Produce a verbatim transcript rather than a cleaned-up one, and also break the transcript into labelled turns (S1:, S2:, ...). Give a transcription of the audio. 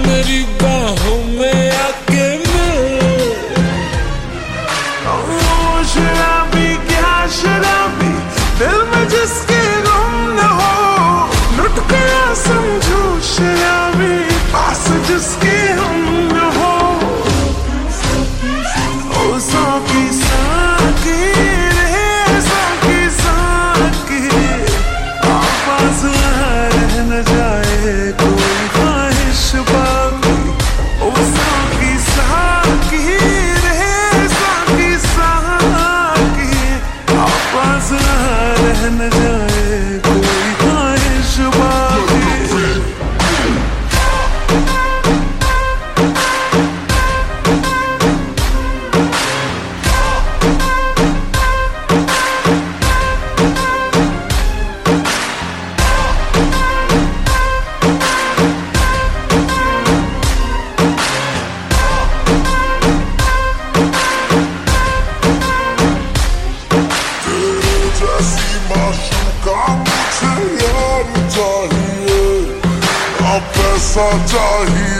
S1: मेरी बाहों में आके मिल।
S2: ओ शराबी क्या शराबी, दिल में जिसके गम न हो, लुट गया समझो शराबी, पास जिसके हम न हो। ओ साकी साकी रे साकी साकी, पास रह न जाए कोई ख्वाहिश बाकी। ओ साकी साकी रे साकी साकी, पास रह न जाए कोई ख्वाहिश बाकी।
S3: जैसी माशूका मुझे यार चाहिए, ना पैसा चाहिए।